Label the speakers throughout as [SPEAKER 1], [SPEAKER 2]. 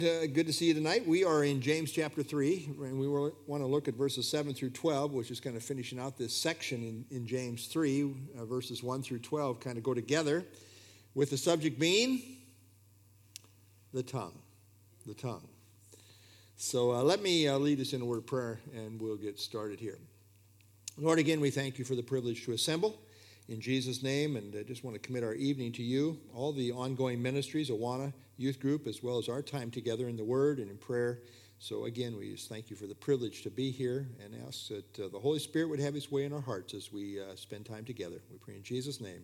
[SPEAKER 1] Good to see you tonight. We are in James chapter 3, and we want to look at verses 7 through 12, which is kind of finishing out this section in James 3. Verses 1 through 12 kind of go together, with the subject being the tongue. The tongue. So let me lead us in a word of prayer, and we'll get started here. Lord, again, we thank you for the privilege to assemble in Jesus' name, and I just want to commit our evening to you, all the ongoing ministries, Awana Youth Group, as well as our time together in the Word and in prayer. So again, we just thank you for the privilege to be here and ask that the Holy Spirit would have his way in our hearts as we spend time together. We pray in Jesus' name.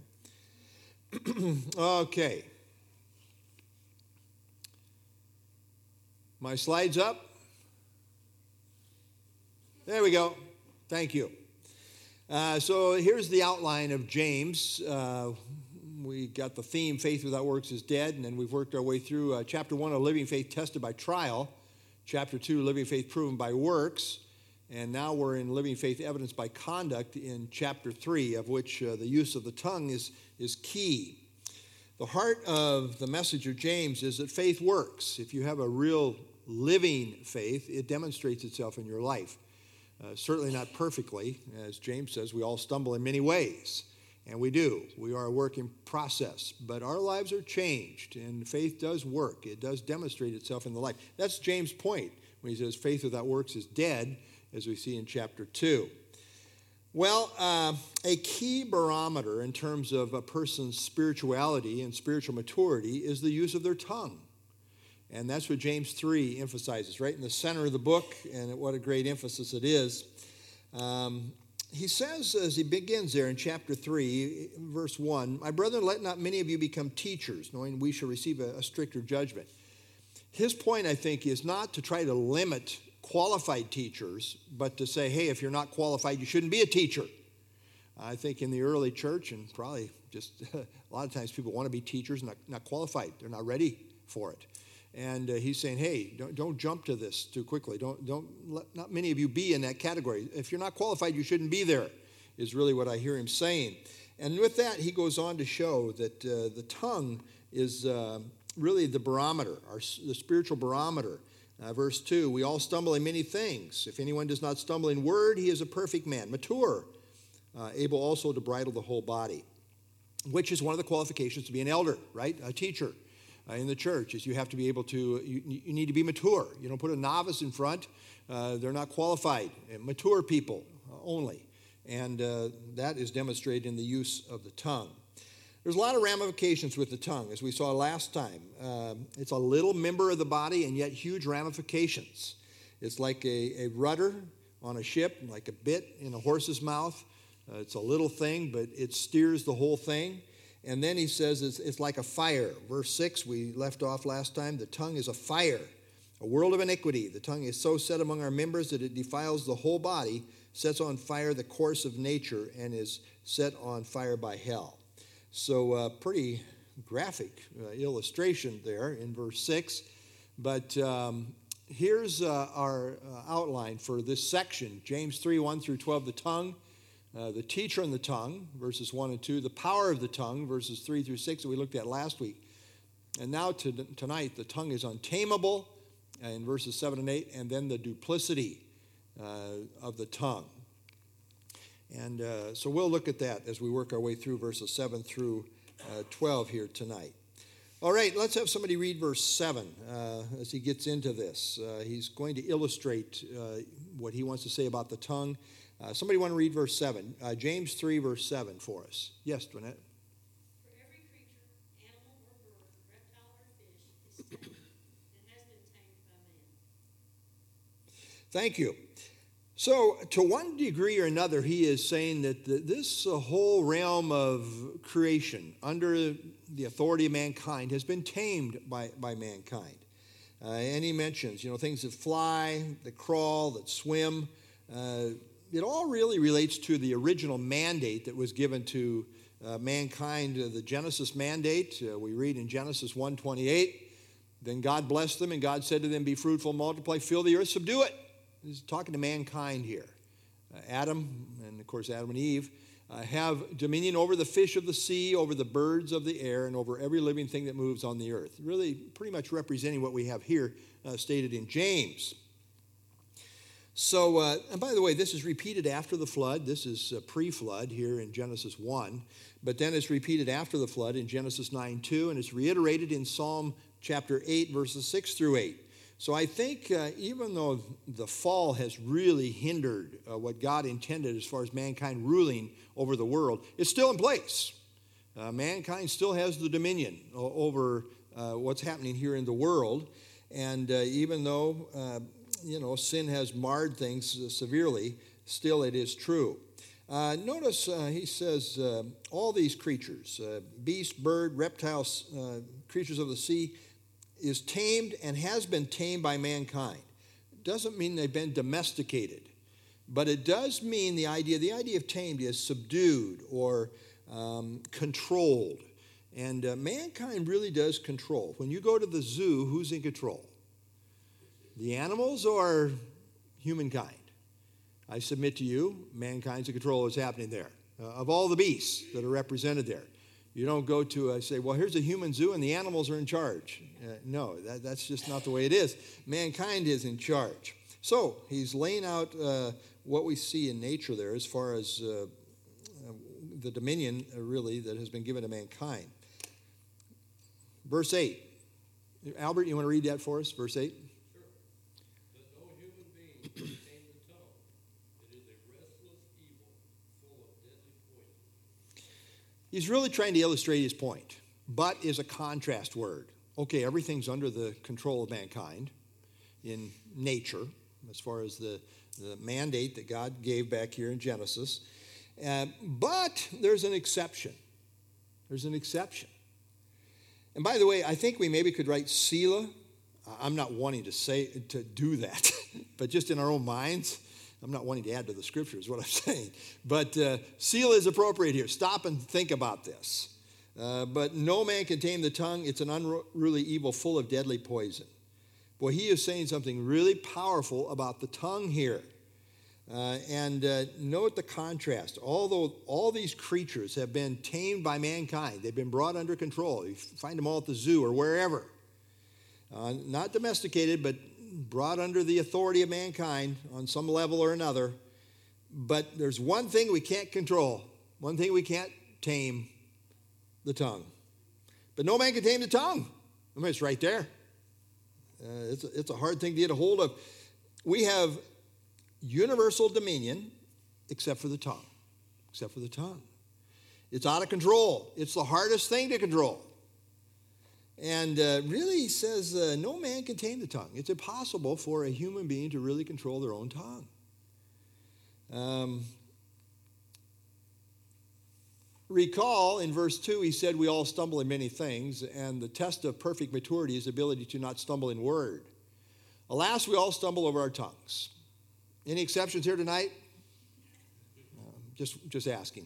[SPEAKER 1] Amen. Okay. My slides up? There we go. Thank you. So here's the outline of James. We got the theme, faith without works is dead, and then we've worked our way through chapter 1, a living faith tested by trial, chapter 2, living faith proven by works, and now we're in living faith evidence by conduct in chapter 3, of which the use of the tongue is key. The heart of the message of James is that faith works. If you have a real living faith, it demonstrates itself in your life. Certainly not perfectly. As James says, we all stumble in many ways. And we do. We are a work in process. But our lives are changed, and faith does work. It does demonstrate itself in the life. That's James' point when he says faith without works is dead, as we see in chapter 2. Well, a key barometer in terms of a person's spirituality and spiritual maturity is the use of their tongue. And that's what James 3 emphasizes, right in the center of the book, and what a great emphasis it is. He says, as he begins there in chapter 3, verse 1, "My brethren, let not many of you become teachers, knowing we shall receive a stricter judgment." His point, I think, is not to try to limit qualified teachers, but to say, hey, if you're not qualified, you shouldn't be a teacher. I think in the early church, and probably just a lot of times people want to be teachers, not qualified. They're not ready for it. And he's saying, hey, don't jump to this too quickly. Not many of you be in that category. If you're not qualified, you shouldn't be there, is really what I hear him saying. And with that, he goes on to show that the tongue is really the barometer, the spiritual barometer. Verse 2, "We all stumble in many things. If anyone does not stumble in word, he is a perfect man, mature, able also to bridle the whole body," which is one of the qualifications to be an elder, right? A teacher. In the church is you have to be able to, you need to be mature. You don't put a novice in front. They're not qualified. Mature people only. And that is demonstrated in the use of the tongue. There's a lot of ramifications with the tongue, as we saw last time. It's a little member of the body and yet huge ramifications. It's like a rudder on a ship, like a bit in a horse's mouth. It's a little thing, but it steers the whole thing. And then he says it's like a fire. Verse 6, we left off last time. The tongue is a fire, a world of iniquity. The tongue is so set among our members that it defiles the whole body, sets on fire the course of nature, and is set on fire by hell. So pretty graphic illustration there in verse 6. But here's our outline for this section. James 3, 1 through 12, the tongue. The teacher and the tongue, verses 1 and 2. The power of the tongue, verses 3 through 6 that we looked at last week. And now tonight, the tongue is untamable, in verses 7 and 8. And then the duplicity of the tongue. And so we'll look at that as we work our way through verses 7 through 12 here tonight. All right, let's have somebody read verse 7 as he gets into this. He's going to illustrate what he wants to say about the tongue. Somebody want to read verse 7. James 3, verse 7 for us. Yes, Dwynette.
[SPEAKER 2] "For every creature, animal or bird, reptile or fish, is tamed and has been tamed by man."
[SPEAKER 1] Thank you. So, to one degree or another, he is saying that this whole realm of creation, under the authority of mankind, has been tamed by mankind. And he mentions, things that fly, that crawl, that swim. It all really relates to the original mandate that was given to mankind, the Genesis mandate. We read in Genesis 1:28, "Then God blessed them, and God said to them, 'Be fruitful, multiply, fill the earth, subdue it.'" He's talking to mankind here. Adam, and of course Adam and Eve, have dominion over the fish of the sea, over the birds of the air, and over every living thing that moves on the earth. Really pretty much representing what we have here stated in James. So, and by the way, this is repeated after the flood. This is pre-flood here in Genesis 1. But then it's repeated after the flood in Genesis 9:2, and it's reiterated in Psalm chapter 8, verses 6 through 8. So I think even though the fall has really hindered what God intended as far as mankind ruling over the world, it's still in place. Mankind still has the dominion over what's happening here in the world. And even though, sin has marred things severely, still it is true. Notice he says, all these creatures, beast, bird, reptiles, creatures of the sea, is tamed and has been tamed by mankind. Doesn't mean they've been domesticated, but it does mean the idea of tamed is subdued or controlled. And mankind really does control. When you go to the zoo, who's in control? The animals or humankind? I submit to you, mankind's in control of what's happening there. Of all the beasts that are represented there. You don't go to say, well, here's a human zoo and the animals are in charge. No, that's just not the way it is. Mankind is in charge. So he's laying out what we see in nature there as far as the dominion, really, that has been given to mankind. Verse 8. Albert, you want to read that for us? Verse 8.
[SPEAKER 3] Sure. But no human being can tame the tongue. It is a restless evil full of deadly poison.
[SPEAKER 1] He's really trying to illustrate his point. But is a contrast word. Okay, everything's under the control of mankind in nature, as far as the mandate that God gave back here in Genesis. But there's an exception. There's an exception. And by the way, I think we maybe could write Selah. I'm not wanting to do that, but just in our own minds. I'm not wanting to add to the scripture is what I'm saying. But Selah is appropriate here. Stop and think about this. But no man can tame the tongue. It's an unruly evil full of deadly poison. Boy, he is saying something really powerful about the tongue here. And note the contrast. Although all these creatures have been tamed by mankind, they've been brought under control. You find them all at the zoo or wherever. Not domesticated, but brought under the authority of mankind on some level or another. But there's one thing we can't control, one thing we can't tame, the tongue. But no man can tame the tongue. I mean, it's right there. It's a hard thing to get a hold of. We have universal dominion except for the tongue. Except for the tongue. It's out of control. It's the hardest thing to control. And really, he says, no man can tame the tongue. It's impossible for a human being to really control their own tongue. Recall, in verse 2, he said, we all stumble in many things, and the test of perfect maturity is the ability to not stumble in word. Alas, we all stumble over our tongues. Any exceptions here tonight? Just asking.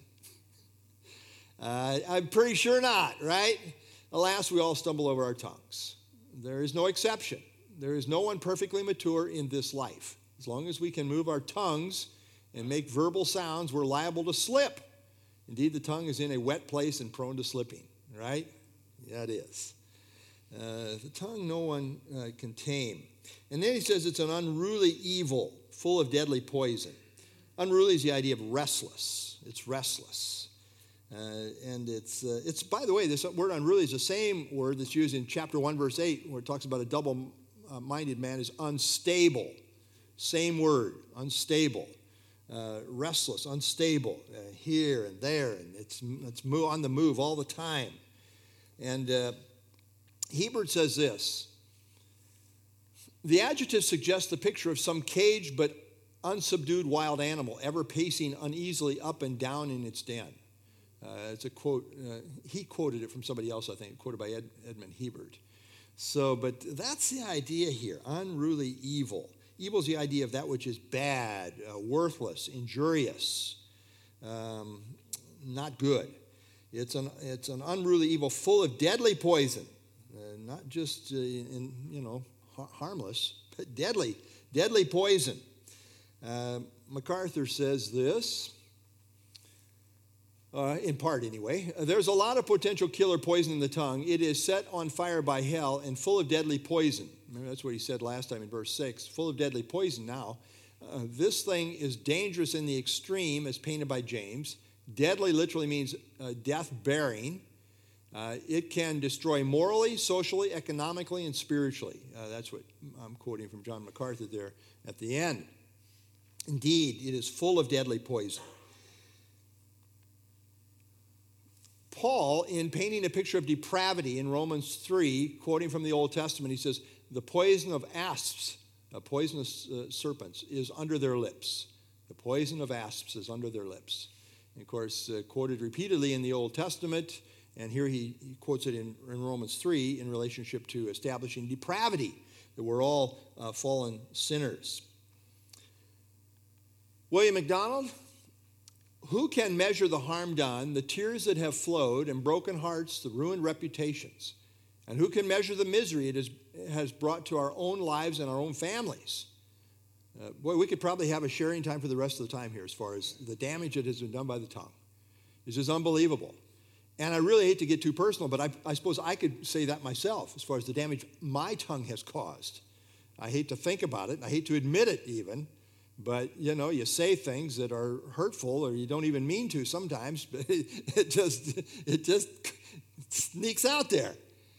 [SPEAKER 1] I'm pretty sure not, right? Alas, we all stumble over our tongues. There is no exception. There is no one perfectly mature in this life. As long as we can move our tongues and make verbal sounds, we're liable to slip. Indeed, the tongue is in a wet place and prone to slipping, right? Yeah, it is. The tongue no one can tame. And then he says it's an unruly evil, full of deadly poison. Unruly is the idea of restless. It's restless. And it's, by the way, this word unruly is the same word that's used in chapter 1, verse 8, where it talks about a double-minded man is unstable. Same word, unstable. Restless, unstable, here and there, and it's on the move all the time. And Hebert says this: the adjective suggests the picture of some caged but unsubdued wild animal, ever pacing uneasily up and down in its den. It's a quote. He quoted it from somebody else, I think, quoted by Edmund Hebert. So, but that's the idea here: unruly evil. Evil is the idea of that which is bad, worthless, injurious, not good. It's an unruly evil full of deadly poison, not just harmless, but deadly poison. MacArthur says this: in part anyway. There's a lot of potential killer poison in the tongue. It is set on fire by hell and full of deadly poison. Remember, that's what he said last time in verse 6. Full of deadly poison now. This thing is dangerous in the extreme, as painted by James. Deadly literally means death-bearing. It can destroy morally, socially, economically, and spiritually. That's what I'm quoting from John MacArthur there at the end. Indeed, it is full of deadly poison. Paul, in painting a picture of depravity in Romans 3, quoting from the Old Testament, he says, the poison of asps, poisonous serpents, is under their lips. The poison of asps is under their lips. And of course, quoted repeatedly in the Old Testament, and here he quotes it in Romans 3 in relationship to establishing depravity, that we're all fallen sinners. William MacDonald, who can measure the harm done, the tears that have flowed, and broken hearts, the ruined reputations? And who can measure the misery it has brought to our own lives and our own families? Boy, we could probably have a sharing time for the rest of the time here as far as the damage that has been done by the tongue. It's just unbelievable. And I really hate to get too personal, but I suppose I could say that myself as far as the damage my tongue has caused. I hate to think about it. I hate to admit it even. But, you say things that are hurtful or you don't even mean to sometimes, but it just sneaks out there.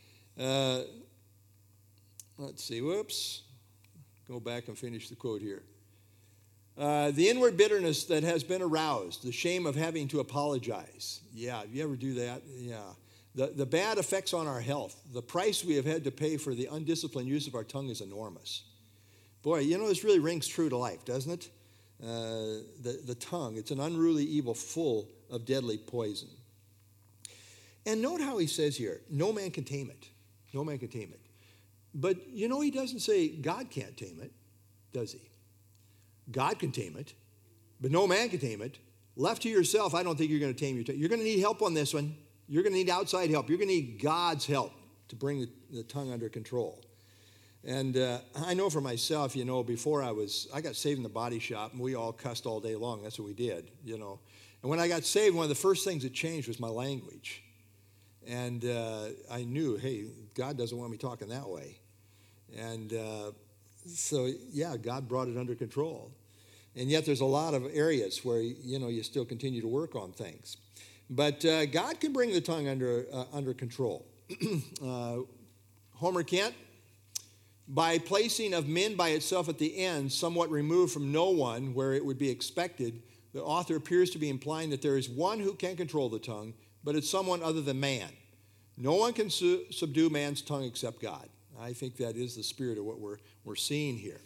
[SPEAKER 1] Let's see. Whoops. Go back and finish the quote here. The inward bitterness that has been aroused, the shame of having to apologize. Yeah, you ever do that? Yeah. The bad effects on our health, the price we have had to pay for the undisciplined use of our tongue is enormous. Boy, this really rings true to life, doesn't it? The tongue, it's an unruly evil full of deadly poison. And note how he says here, no man can tame it. No man can tame it. But, he doesn't say God can't tame it, does he? God can tame it, but no man can tame it. Left to yourself, I don't think you're going to tame your tongue. You're going to need help on this one. You're going to need outside help. You're going to need God's help to bring the tongue under control. And I know for myself, before I got saved in the body shop, and we all cussed all day long. That's what we did, And when I got saved, one of the first things that changed was my language. And I knew, hey, God doesn't want me talking that way. And so, God brought it under control. And yet there's a lot of areas where, you still continue to work on things. But God can bring the tongue under control. Homer Kent, by placing of men by itself at the end, somewhat removed from no one where it would be expected, the author appears to be implying that there is one who can control the tongue, but it's someone other than man. No one can subdue man's tongue except God. I think that is the spirit of what we're seeing here.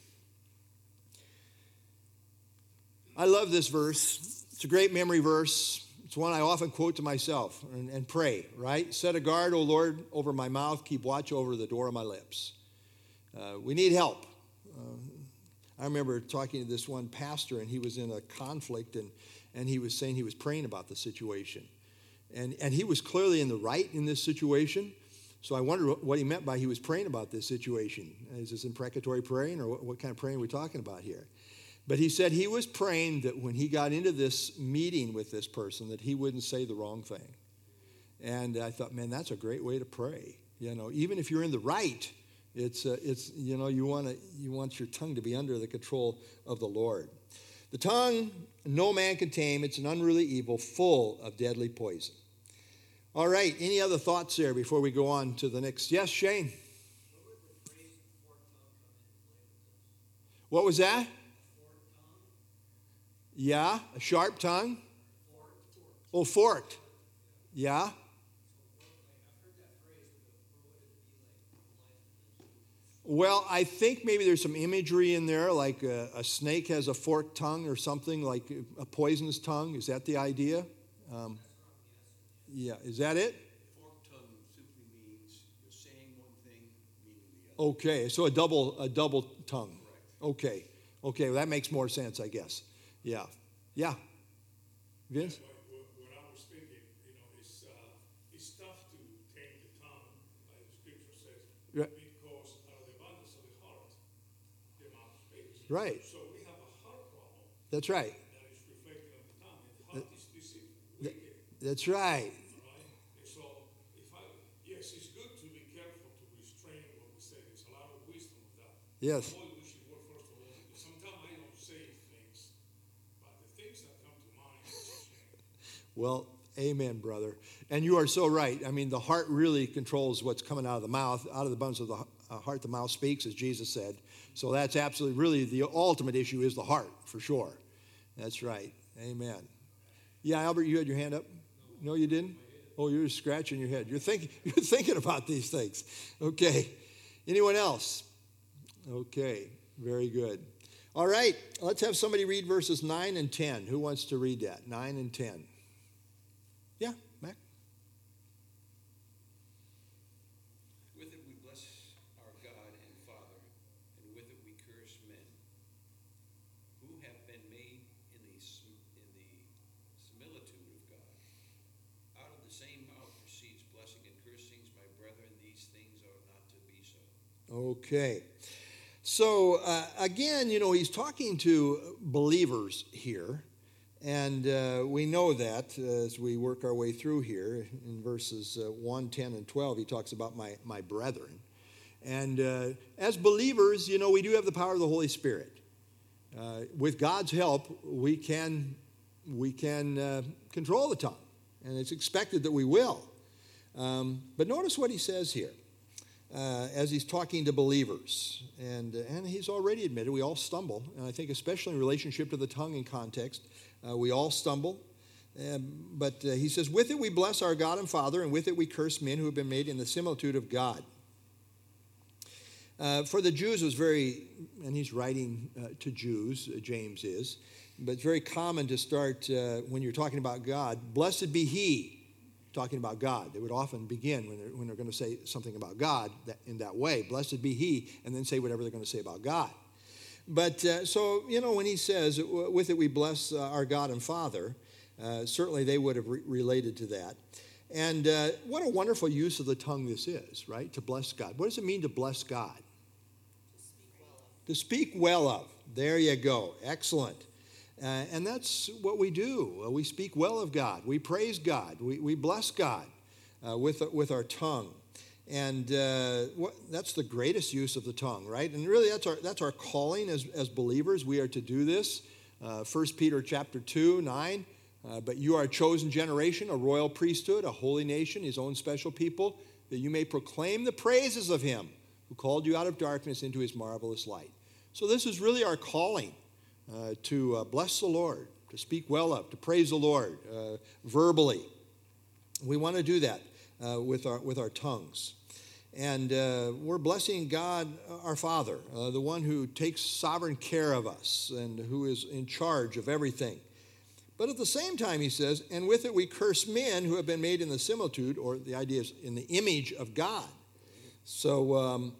[SPEAKER 1] I love this verse. It's a great memory verse. It's one I often quote to myself and pray, right? Set a guard, O Lord, over my mouth. Keep watch over the door of my lips. We need help. I remember talking to this one pastor, and he was in a conflict, and he was saying he was praying about the situation. And he was clearly in the right in this situation. So I wondered what he meant by he was praying about this situation. Is this imprecatory praying, or what kind of praying are we talking about here? But he said he was praying that when he got into this meeting with this person, that he wouldn't say the wrong thing. And I thought, man, that's a great way to pray. Even if you're in the right, it's you want your tongue to be under the control of the Lord. The tongue, no man can tame. It's an unruly evil full of deadly poison. All right, any other thoughts there before we go on to the next? Yes, Shane? What was that? Yeah, a sharp tongue? Oh, forked. Yeah. Well, I think maybe there's some imagery in there, like a snake has a forked tongue or something, like a poisonous tongue. Is that the idea? Yeah, is that it?
[SPEAKER 4] Forked tongue simply means you're saying one thing, meaning the other.
[SPEAKER 1] Okay, so a double tongue. Correct. Okay, well, that makes more sense, I guess. Yeah. Vince?
[SPEAKER 5] What I was thinking, it's tough to tame the tongue, like the scripture says,
[SPEAKER 1] Right.
[SPEAKER 5] because out of the abundance of the heart, the mouth speaks.
[SPEAKER 1] Right.
[SPEAKER 5] So we have a heart problem
[SPEAKER 1] That's right.
[SPEAKER 5] that is reflected on the tongue, and the heart is deceitful, wicked.
[SPEAKER 1] That's right.
[SPEAKER 5] All right? And so, yes, it's good to be careful to restrain what we say. There's a lot of wisdom of that.
[SPEAKER 1] Yes.
[SPEAKER 5] Boy, we should work first of all. Because sometimes I don't say things, but the things that come to mind is a shame.
[SPEAKER 1] Well, amen, brother. And you are so right. I mean, the heart really controls what's coming out of the mouth. Out of the abundance of the heart, the mouth speaks, as Jesus said. So that's absolutely, really, the ultimate issue is the heart, for sure. That's right. Amen. Yeah, Albert, you had your hand up? No, you didn't? Oh, you're scratching your head. You're thinking about these things. Okay. Anyone else? Okay. Very good. All right. Let's have somebody read verses 9 and 10. Who wants to read that? 9 and 10. Yeah, Mac.
[SPEAKER 4] With it we bless our God and Father, and with it we curse men, who have been made in the similitude of God. Out of the same mouth proceeds blessing and cursings. My brethren, these things ought not to be so.
[SPEAKER 1] Okay. So, again, he's talking to believers here. And we know that as we work our way through here in verses 1, 10, and 12, he talks about my brethren. And as believers, we do have the power of the Holy Spirit. With God's help, we can control the tongue. And it's expected that we will. But notice what he says here as he's talking to believers. And he's already admitted we all stumble. And I think especially in relationship to the tongue in context, we all stumble. But he says, with it we bless our God and Father, and with it we curse men who have been made in the similitude of God. For the Jews, it was very, and he's writing to Jews, James is, but it's very common to start, when you're talking about God, blessed be he, talking about God. They would often begin when they're going to say something about God in that way, blessed be he, and then say whatever they're going to say about God. But so, when he says, with it we bless our God and Father, certainly they would have related to that. And what a wonderful use of the tongue this is, right? To bless God. What does it mean to bless God? To speak well of. There you go. Excellent. And that's what we do. We speak well of God. We praise God. We bless God with our tongue. And that's the greatest use of the tongue, right? And really, that's our calling as believers. We are to do this. 1 Peter chapter 2, 9. But you are a chosen generation, a royal priesthood, a holy nation, his own special people, that you may proclaim the praises of him who called you out of darkness into his marvelous light. So this is really our calling, to bless the Lord, to speak well of, to praise the Lord verbally. We want to do that with our tongues. And we're blessing God, our Father, the one who takes sovereign care of us and who is in charge of everything. But at the same time, he says, and with it we curse men who have been made in the similitude, or the idea is in the image of God. So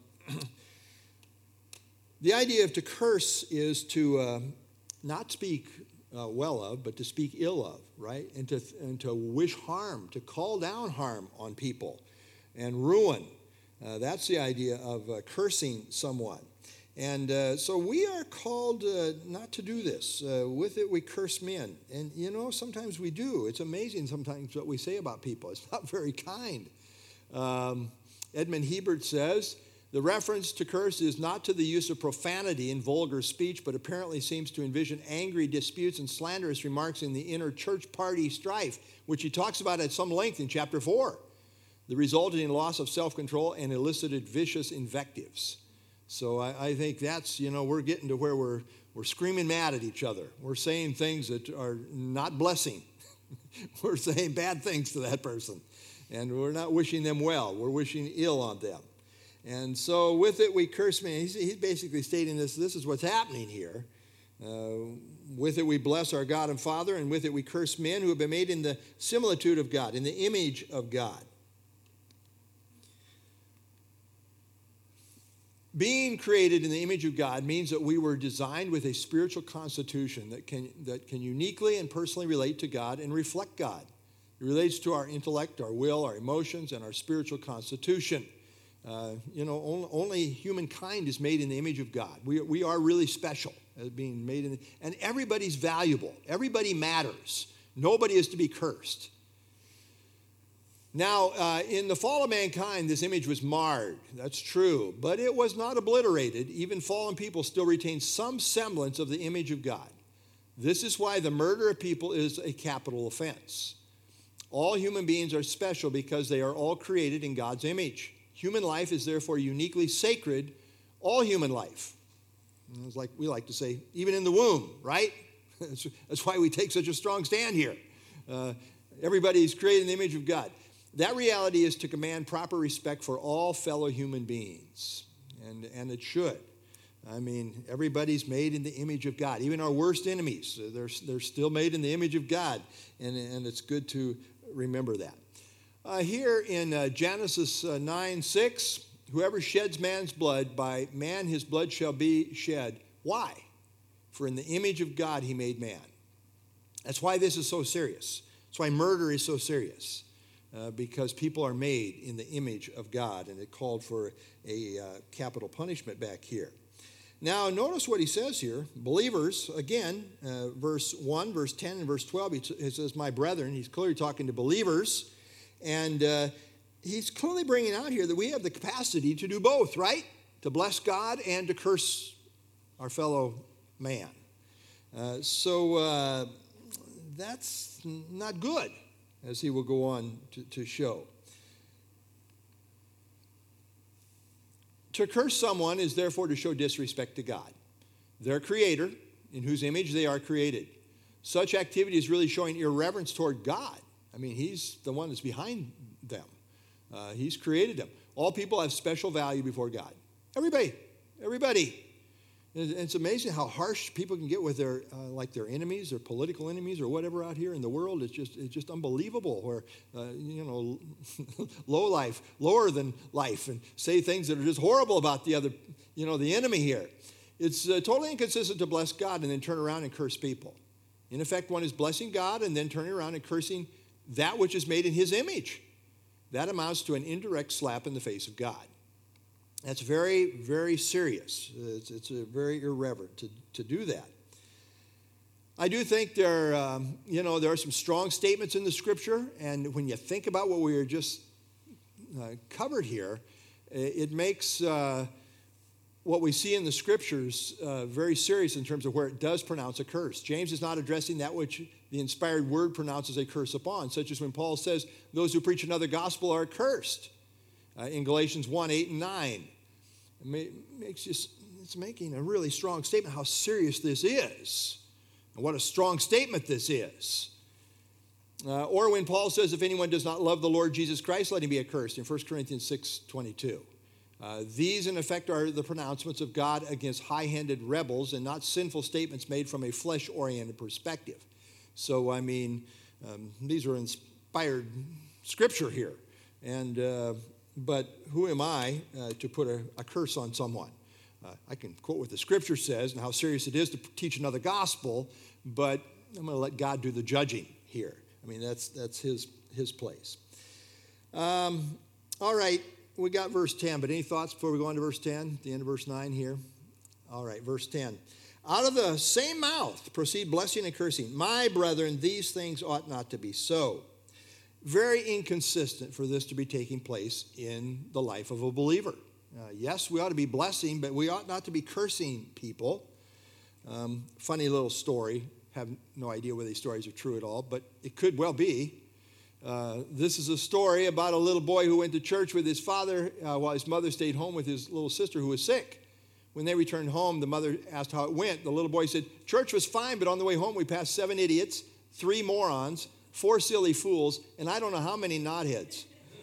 [SPEAKER 1] the idea of to curse is to not speak well of, but to speak ill of, right? And to wish harm, to call down harm on people and ruin. That's the idea of cursing someone. And so we are called not to do this. With it, we curse men. And, sometimes we do. It's amazing sometimes what we say about people. It's not very kind. Edmund Hebert says, the reference to curse is not to the use of profanity in vulgar speech, but apparently seems to envision angry disputes and slanderous remarks in the inner church party strife, which he talks about at some length in chapter 4. The resulting loss of self-control and elicited vicious invectives. So I think that's, we're getting to where we're screaming mad at each other. We're saying things that are not blessing. We're saying bad things to that person. And we're not wishing them well. We're wishing ill on them. And so with it we curse men. He's basically stating this is what's happening here. With it we bless our God and Father, and with it we curse men who have been made in the similitude of God, in the image of God. Being created in the image of God means that we were designed with a spiritual constitution that can uniquely and personally relate to God and reflect God. It relates to our intellect, our will, our emotions, and our spiritual constitution. Only humankind is made in the image of God. We are really special as being made and everybody's valuable. Everybody matters. Nobody is to be cursed. Now, in the fall of mankind, this image was marred. That's true. But it was not obliterated. Even fallen people still retain some semblance of the image of God. This is why the murder of people is a capital offense. All human beings are special because they are all created in God's image. Human life is therefore uniquely sacred, all human life. It's like we like to say, even in the womb, right? That's why we take such a strong stand here. Everybody is created in the image of God. That reality is to command proper respect for all fellow human beings, and it should. I mean, everybody's made in the image of God. Even our worst enemies, they're still made in the image of God, and it's good to remember that. Here in Genesis 9:6, whoever sheds man's blood, by man his blood shall be shed. Why? For in the image of God he made man. That's why this is so serious. That's why murder is so serious. Because people are made in the image of God, and it called for a capital punishment back here. Now, notice what he says here. Believers, again, verse 1, verse 10, and verse 12, he says, my brethren. He's clearly talking to believers, and he's clearly bringing out here that we have the capacity to do both, right? To bless God and to curse our fellow man. So that's not good, as he will go on to show. To curse someone is therefore to show disrespect to God, their creator, in whose image they are created. Such activity is really showing irreverence toward God. I mean, he's the one that's behind them. He's created them. All people have special value before God. Everybody. It's amazing how harsh people can get with their enemies, their political enemies, or whatever out here in the world. It's just unbelievable. Where low life, lower than life, and say things that are just horrible about the other, the enemy here. It's totally inconsistent to bless God and then turn around and curse people. In effect, one is blessing God and then turning around and cursing that which is made in His image. That amounts to an indirect slap in the face of God. That's very, very serious. It's very irreverent to do that. I do think there are some strong statements in the Scripture, and when you think about what we were just covered here, it makes what we see in the Scriptures very serious in terms of where it does pronounce a curse. James is not addressing that which the inspired word pronounces a curse upon, such as when Paul says, those who preach another gospel are accursed. In Galatians 1, 8, and 9. It's making a really strong statement how serious this is. And what a strong statement this is. Or when Paul says, if anyone does not love the Lord Jesus Christ, let him be accursed in 1 Corinthians 6, 22. These, in effect, are the pronouncements of God against high-handed rebels and not sinful statements made from a flesh-oriented perspective. So, these are inspired scripture here. But who am I to put a curse on someone? I can quote what the Scripture says and how serious it is to teach another gospel, but I'm going to let God do the judging here. That's his place. All right, we got verse 10, but any thoughts before we go on to verse 10, the end of verse 9 here? All right, verse 10. Out of the same mouth proceed blessing and cursing. My brethren, these things ought not to be so. Very inconsistent for this to be taking place in the life of a believer. Yes, we ought to be blessing, but we ought not to be cursing people. Funny little story. Have no idea whether these stories are true at all, but it could well be. This is a story about a little boy who went to church with his father while his mother stayed home with his little sister who was sick. When they returned home, the mother asked how it went. The little boy said, church was fine, but on the way home we passed 7 idiots, 3 morons, 4 silly fools, and I don't know how many knotheads.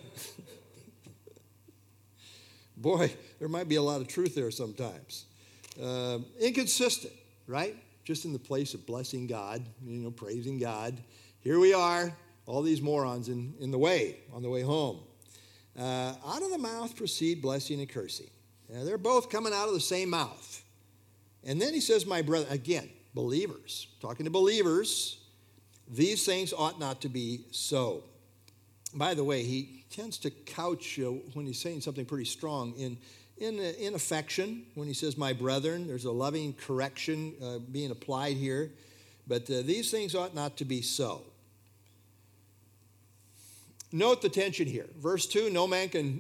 [SPEAKER 1] Boy, there might be a lot of truth there sometimes. Inconsistent, right? Just in the place of blessing God, praising God. Here we are, all these morons in the way, on the way home. Out of the mouth proceed blessing and cursing. They're both coming out of the same mouth. And then he says, my brother, again, believers, talking to believers, these things ought not to be so. By the way, he tends to couch, when he's saying something pretty strong, in affection. When he says, my brethren, there's a loving correction being applied here. But these things ought not to be so. Note the tension here. Verse 2, no man can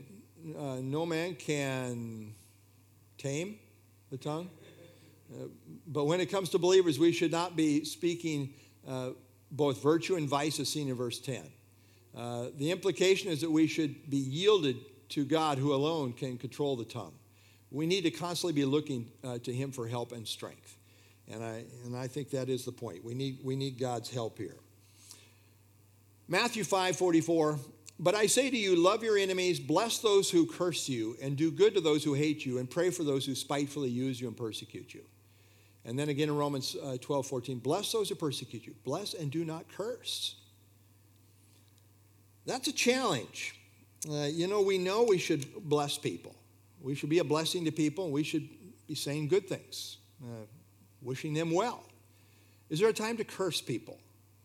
[SPEAKER 1] tame the tongue. But when it comes to believers, we should not be speaking both virtue and vice as seen in verse 10. The implication is that we should be yielded to God, who alone can control the tongue. We need to constantly be looking to him for help and strength. And I think that is the point. We need God's help here. Matthew 5:44, but I say to you, love your enemies, bless those who curse you, and do good to those who hate you, and pray for those who spitefully use you and persecute you. And then again in Romans 12:14, bless those who persecute you. Bless and do not curse. That's a challenge. We know we should bless people. We should be a blessing to people, and we should be saying good things, wishing them well. Is there a time to curse people?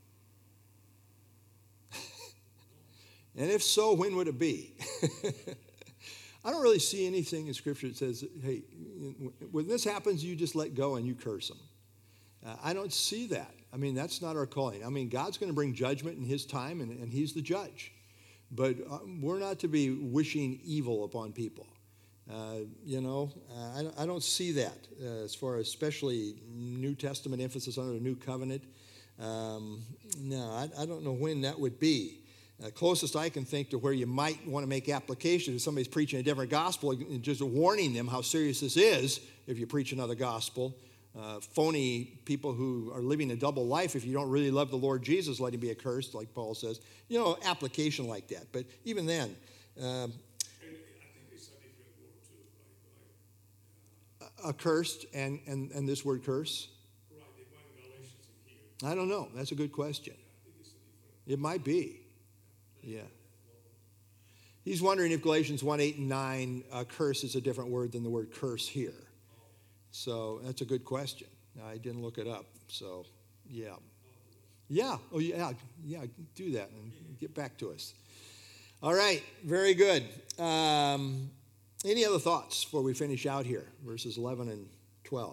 [SPEAKER 1] And if so, when would it be? I don't really see anything in Scripture that says, hey, when this happens, you just let go and you curse them. I don't see that. I mean, that's not our calling. I mean, God's going to bring judgment in his time, and he's the judge. But we're not to be wishing evil upon people. I don't see that as far as especially New Testament emphasis under the New Covenant. No, I don't know when that would be. Closest I can think to where you might want to make application if somebody's preaching a different gospel and just warning them how serious this is if you preach another gospel. Phony people who are living a double life, if you don't really love the Lord Jesus, let him be accursed, like Paul says. Application like that. But even then...
[SPEAKER 5] And I think it's a different word too,
[SPEAKER 1] accursed and this word curse?
[SPEAKER 5] right, the one in Galatians in here.
[SPEAKER 1] I don't know. That's a good question.
[SPEAKER 5] I think it's a different.
[SPEAKER 1] It might be. Yeah. He's wondering if Galatians 1:8 and 9, curse is a different word than the word curse here. So that's a good question. I didn't look it up. So, yeah. Yeah. Oh, yeah. Yeah, do that and get back to us. All right. Very good. Any other thoughts before we finish out here? Verses 11 and 12.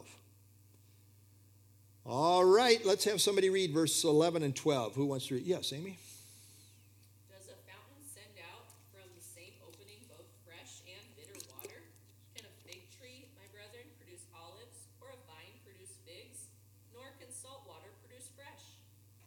[SPEAKER 1] All right. Let's have somebody read verse 11 and 12. Who wants to read? Yes, Amy?
[SPEAKER 6] Does a fountain send out from the same opening both fresh and bitter water? Can a fig tree, my brethren, produce olives, or a vine produce figs? Nor can salt water produce fresh.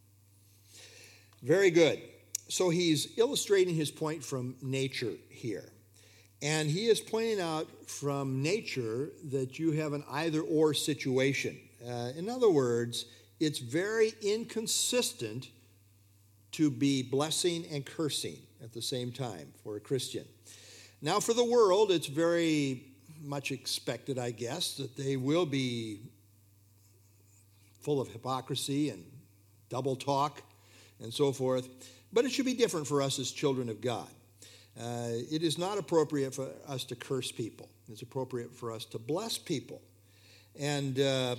[SPEAKER 1] Very good. So he's illustrating his point from nature here. And he is pointing out from nature that you have an either-or situation. In other words, it's very inconsistent to be blessing and cursing at the same time for a Christian. Now, for the world, it's very much expected, I guess, that they will be full of hypocrisy and double talk and so forth. But it should be different for us as children of God. It is not appropriate for us to curse people. It's appropriate for us to bless people. And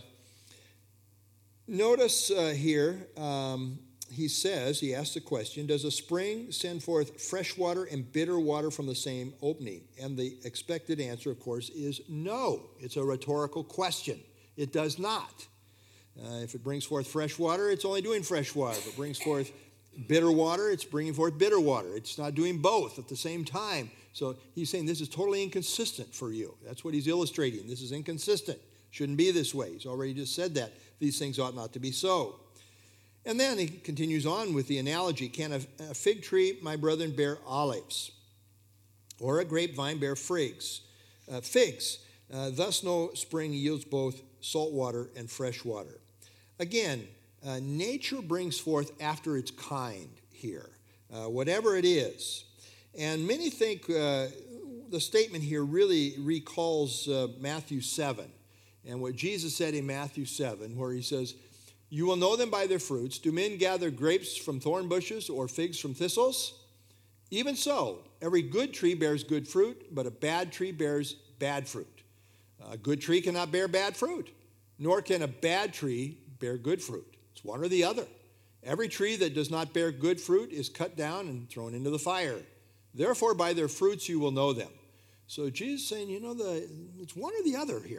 [SPEAKER 1] notice here, he asks the question, does a spring send forth fresh water and bitter water from the same opening? And the expected answer, of course, is no. It's a rhetorical question. It does not. If it brings forth fresh water, it's only doing fresh water. If it brings forth bitter water, it's bringing forth bitter water. It's not doing both at the same time. So he's saying this is totally inconsistent for you. That's what he's illustrating. This is inconsistent. Shouldn't be this way. He's already just said that. These things ought not to be so. And then he continues on with the analogy. Can a fig tree, my brethren, bear olives? Or a grapevine bear figs? Thus no spring yields both salt water and fresh water. Again, nature brings forth after its kind here, whatever it is. And many think the statement here really recalls Matthew 7 and what Jesus said in Matthew 7, where he says, you will know them by their fruits. Do men gather grapes from thorn bushes or figs from thistles? Even so, every good tree bears good fruit, but a bad tree bears bad fruit. A good tree cannot bear bad fruit, nor can a bad tree bear good fruit. It's one or the other. Every tree that does not bear good fruit is cut down and thrown into the fire. Therefore, by their fruits you will know them. So Jesus is saying, it's one or the other here.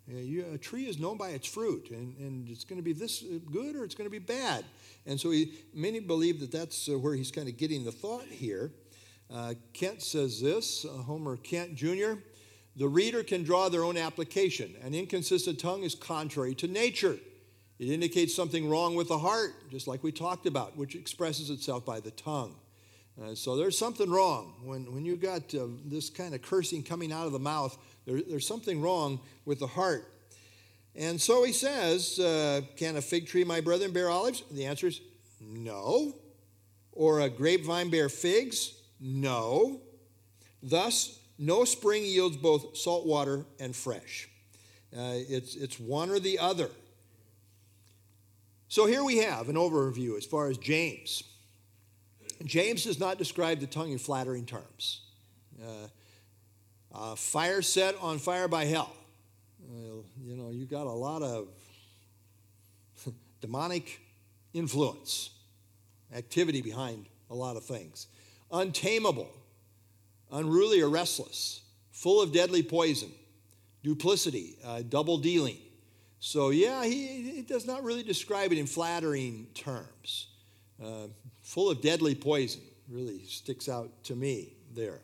[SPEAKER 1] A tree is known by its fruit, and it's going to be this good or it's going to be bad. And so many believe that that's where he's kind of getting the thought here. Kent says this, Homer Kent Jr., the reader can draw their own application. An inconsistent tongue is contrary to nature. It indicates something wrong with the heart, just like we talked about, which expresses itself by the tongue. So there's something wrong. When you got this kind of cursing coming out of the mouth, there's something wrong with the heart. And so he says, can a fig tree, my brethren, bear olives? The answer is no. Or a grapevine bear figs? No. Thus, no spring yields both salt water and fresh. It's one or the other. So here we have an overview as far as James. James does not describe the tongue in flattering terms. Fire set on fire by hell. You got a lot of demonic influence, activity behind a lot of things. Untamable, unruly or restless, full of deadly poison, duplicity, double dealing. So yeah, he does not really describe it in flattering terms. Full of deadly poison really sticks out to me there.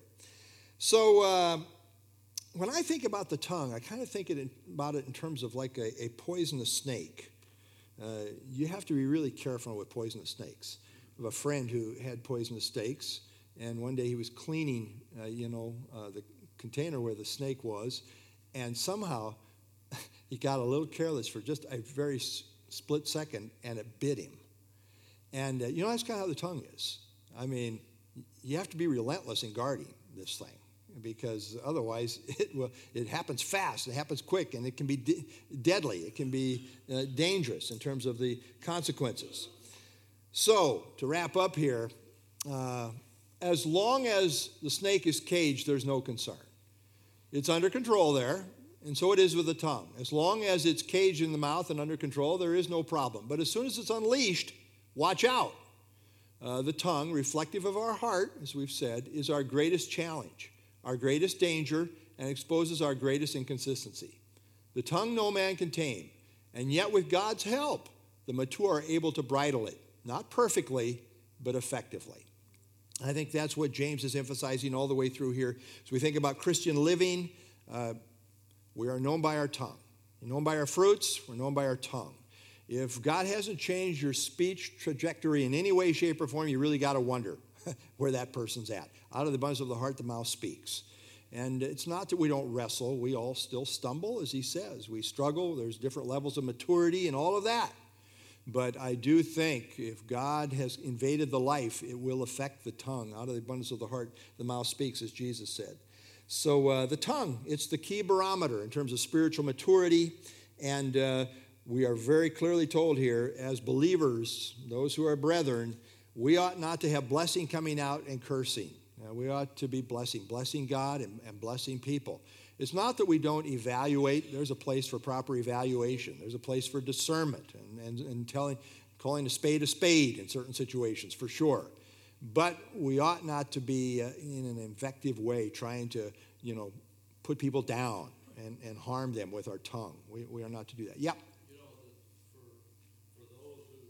[SPEAKER 1] So when I think about the tongue, I kind of think about it in terms of like a poisonous snake. You have to be really careful with poisonous snakes. I have a friend who had poisonous snakes, and one day he was cleaning, the container where the snake was, and somehow he got a little careless for just a very split second, and it bit him. And that's kind of how the tongue is. I mean, you have to be relentless in guarding this thing, because otherwise it happens fast, it happens quick, and it can be deadly. It can be dangerous in terms of the consequences. So, to wrap up here, as long as the snake is caged, there's no concern. It's under control there, and so it is with the tongue. As long as it's caged in the mouth and under control, there is no problem. But as soon as it's unleashed, watch out. The tongue, reflective of our heart, as we've said, is our greatest challenge, our greatest danger, and exposes our greatest inconsistency. The tongue no man can tame, and yet with God's help, the mature are able to bridle it, not perfectly, but effectively. I think that's what James is emphasizing all the way through here. As we think about Christian living, we are known by our tongue. We're known by our fruits, we're known by our tongue. If God hasn't changed your speech trajectory in any way, shape, or form, you really got to wonder where that person's at. Out of the abundance of the heart, the mouth speaks. And it's not that we don't wrestle. We all still stumble, as he says. We struggle. There's different levels of maturity and all of that. But I do think if God has invaded the life, it will affect the tongue. Out of the abundance of the heart, the mouth speaks, as Jesus said. So the tongue, it's the key barometer in terms of spiritual maturity. And we are very clearly told here, as believers, those who are brethren, we ought not to have blessing coming out and cursing. We ought to be blessing God and blessing people. It's not that we don't evaluate. There's a place for proper evaluation. There's a place for discernment and calling a spade in certain situations, for sure. But we ought not to be in an invective way trying to, put people down and harm them with our tongue. We are not to do that. Yeah.
[SPEAKER 3] For those who,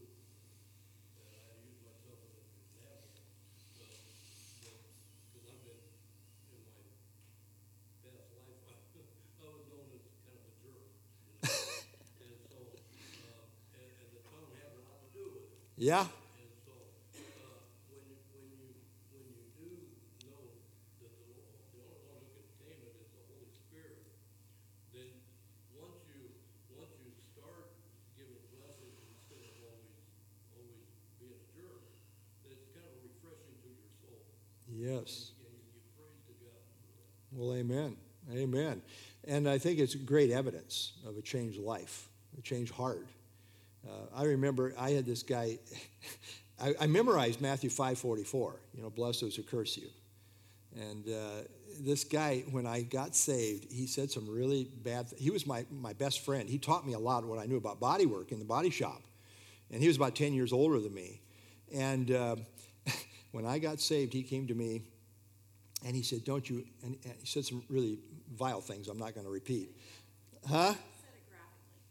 [SPEAKER 3] I use myself as an example, because I've been, in my past life, I was known as kind of a jerk, and so, and the tongue had a lot to do with it.
[SPEAKER 1] Yeah.
[SPEAKER 3] And so, when you do know that the only one who can tame it is the Holy Spirit, then once you start giving blessings instead of always being a jerk, then it's kind of refreshing to your soul.
[SPEAKER 1] Yes.
[SPEAKER 3] And you praise to God for that.
[SPEAKER 1] Well, amen. Amen. And I think it's great evidence of a changed life, a changed heart. I remember I had this guy, I memorized Matthew 5:44, bless those who curse you. And this guy, when I got saved, he said some really bad things. He was my best friend. He taught me a lot of what I knew about body work in the body shop. And he was about 10 years older than me. And when I got saved, he came to me and he said, and he said some really vile things I'm not going to repeat. Huh?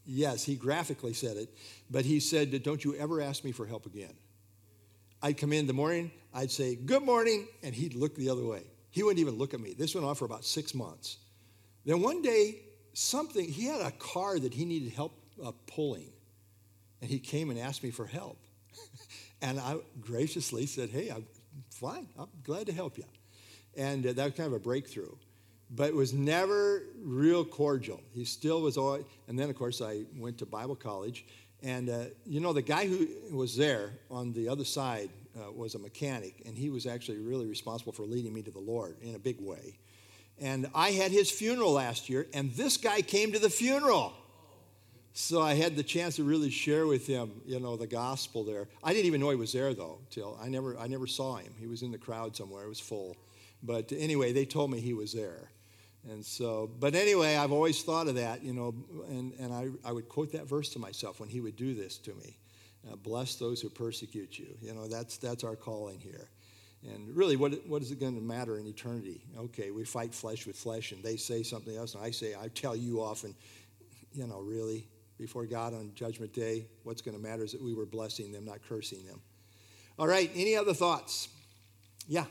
[SPEAKER 1] Yes, he graphically said it. But he said, don't you ever ask me for help again. I'd come in the morning, I'd say, good morning, and he'd look the other way. He wouldn't even look at me. This went on for about 6 months. Then one day, he had a car that he needed help pulling. And he came and asked me for help. And I graciously said, hey, I'm fine. I'm glad to help you. And that was kind of a breakthrough. But it was never real cordial. He still was always, and then, of course, I went to Bible college. And, the guy who was there on the other side was a mechanic. And he was actually really responsible for leading me to the Lord in a big way. And I had his funeral last year, and this guy came to the funeral. So I had the chance to really share with him, the gospel there. I didn't even know he was there, though, till I never saw him. He was in the crowd somewhere. It was full. But anyway, they told me he was there. And so, but anyway, I've always thought of that, and I would quote that verse to myself when he would do this to me. Bless those who persecute you. That's our calling here. And really, what is it going to matter in eternity? Okay, we fight flesh with flesh, and they say something else, and I tell you off, and, really, before God on Judgment Day, what's going to matter is that we were blessing them, not cursing them. All right, any other thoughts? Yeah.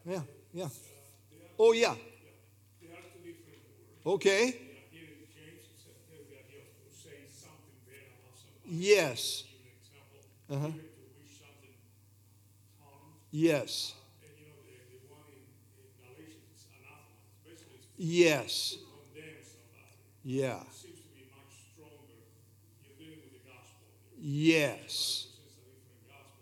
[SPEAKER 1] Oh, yeah.
[SPEAKER 5] There are two different words.
[SPEAKER 1] Okay.
[SPEAKER 5] Here in James, it says the idea of saying something bad about somebody.
[SPEAKER 1] Yes.
[SPEAKER 5] Give an example. Even to wish something harm.
[SPEAKER 1] Yes.
[SPEAKER 5] And the one in Galatians is anathema. Basically, it's
[SPEAKER 1] Yes.
[SPEAKER 5] to condemn somebody.
[SPEAKER 1] Yeah.
[SPEAKER 5] It seems to be much stronger. You're dealing with the gospel.
[SPEAKER 1] Yes.
[SPEAKER 5] It's a different gospel.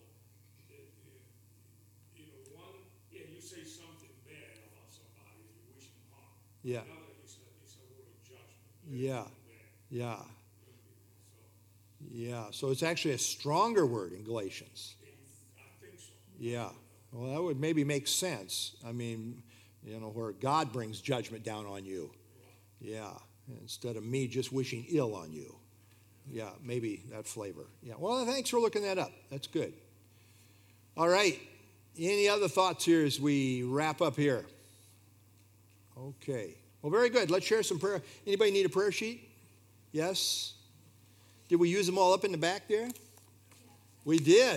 [SPEAKER 5] One, you say something bad about somebody, you wish them harm.
[SPEAKER 1] Yeah.
[SPEAKER 5] Another is a word of judgment.
[SPEAKER 1] Yeah.
[SPEAKER 5] Bad.
[SPEAKER 1] Yeah.
[SPEAKER 5] So,
[SPEAKER 1] Yeah. So it's actually a stronger word in Galatians.
[SPEAKER 5] I think so.
[SPEAKER 1] Yeah. Well, that would maybe make sense. I mean, where God brings judgment down on you. Yeah. Instead of me just wishing ill on you. Yeah, maybe that flavor. Yeah. Well, thanks for looking that up. That's good. All right. Any other thoughts here as we wrap up here? Okay. Well, very good. Let's share some prayer. Anybody need a prayer sheet? Yes? Did we use them all up in the back there? We did.